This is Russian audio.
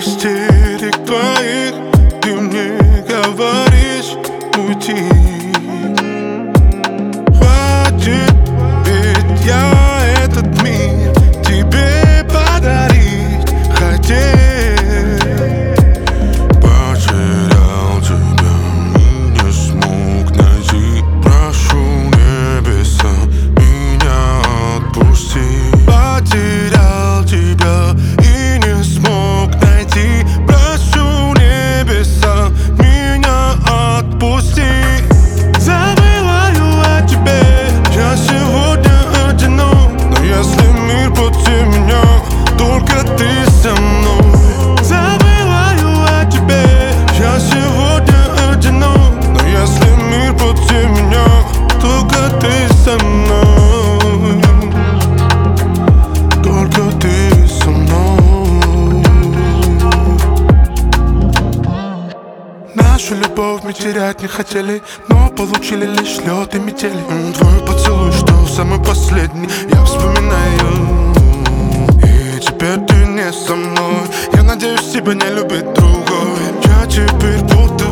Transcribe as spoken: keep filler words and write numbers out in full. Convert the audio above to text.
истерик твоих ты мне говоришь уйти. Хватит, ведь я этот мир тебе подарить хотел. Потерял тебя и не смог найти. Прошу небеса, меня отпусти. Потерял тебя и не смог найти. Прошу небеса, меня отпусти. Забываю о тебе, я сегодня одинок. Но если мир против меня, только ты со мной. Забываю о тебе, я сегодня одинок. Но если мир против меня, только ты со мной. Только ты со мной. Нашу любовь мы терять не хотели, но получили лишь лед и метели. М, Твой поцелуй, что самый последний, я вспоминаю. И теперь ты не со мной. Я надеюсь, тебя не любит другой. Я теперь будто